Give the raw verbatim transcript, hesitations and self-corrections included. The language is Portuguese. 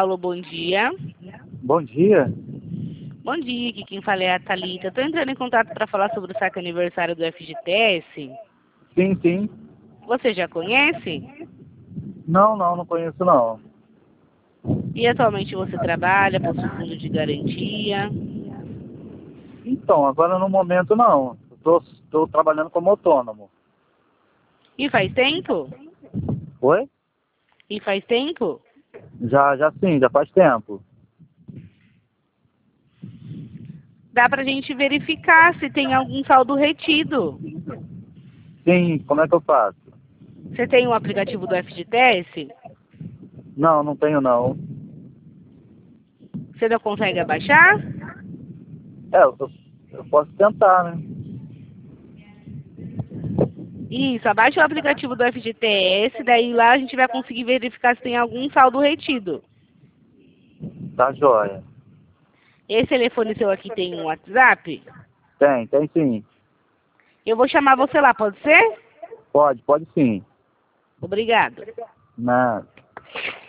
Alô, bom dia. Bom dia. Bom dia, aqui quem fala é a Thalita. Estou entrando em contato para falar sobre o saque aniversário do F G T S. Sim, sim. Você já conhece? Não, não, não conheço não. E atualmente você trabalha, possui fundo de garantia? Então, agora no momento não. Estou trabalhando como autônomo. E faz tempo? Oi? E faz tempo? Já, já sim, já faz tempo. Dá para a gente verificar se tem algum saldo retido. Sim, como é que eu faço? Você tem o aplicativo do F G T S? Não, não tenho não. Você não consegue abaixar? É, eu, eu posso tentar, né? Isso, abaixa o aplicativo do F G T S, daí lá a gente vai conseguir verificar se tem algum saldo retido. Tá joia. Esse telefone seu aqui tem um WhatsApp? Tem, tem sim. Eu vou chamar você lá, pode ser? Pode, pode sim. Obrigado. Nada.